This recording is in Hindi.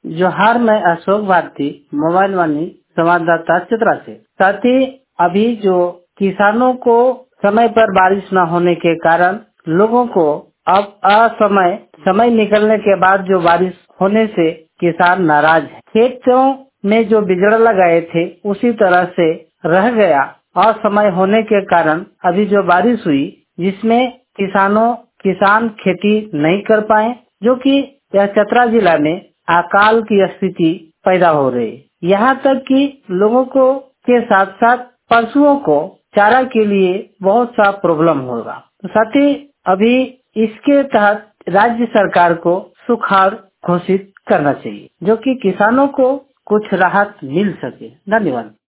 जोहार, मैं अशोक भारती, मोबाइल वाणी संवाददाता चतरा से। साथ ही अभी जो किसानों को समय पर बारिश न होने के कारण लोगों को अब समय निकलने के बाद जो बारिश होने से किसान नाराज है। खेतों में जो बिजड़ा लगाए थे उसी तरह से रह गया। असमय होने के कारण अभी जो बारिश हुई जिसमें किसान खेती नहीं कर पाए, जो कि यह चतरा जिला में अकाल की स्थिति पैदा हो रही। यहाँ तक कि लोगों को के साथ साथ पशुओं को चारा के लिए बहुत सा प्रॉब्लम होगा। साथ ही अभी इसके तहत राज्य सरकार को सुखाड़ घोषित करना चाहिए, जो कि किसानों को कुछ राहत मिल सके। धन्यवाद।